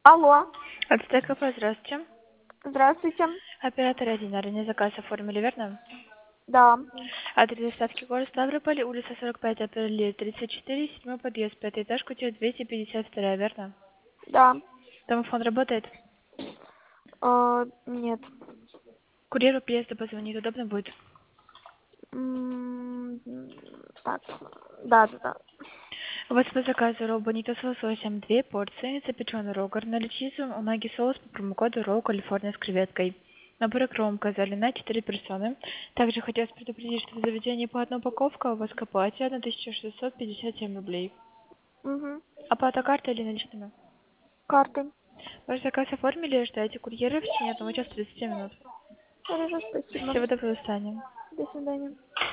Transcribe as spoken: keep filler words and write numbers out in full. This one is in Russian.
Алло, Ацтека, здравствуйте. здравствуйте. Оператор один. Ранее заказ оформили, верно? Да, Адрес доставки город Ставрополь, улица сорок пять, апреля тридцать четыре, седьмой подъезд, пятый этаж, квартира двести пятьдесят два, верно? да. Домофон работает? Э, нет. Курьеру приезда позвонить удобно будет? М, Так, да, да, да. У вас по заказу ролл бонито с лососем две порции, запеченный ролл, гарнали чизом, унаги соус по промокоду ролл Калифорния с креветкой. Набор икром указали на четыре персоны. Также хотелось предупредить, что в заведении по одной упаковке, а у вас к оплате тысяча шестьсот пятьдесят семь рублей. Угу. Оплата картой или наличными? Карты. Ваш заказ оформили, ждайте курьера в течение одного часа тридцати минут. Хорошо, спасибо. Всего доброго, до свидания. До свидания.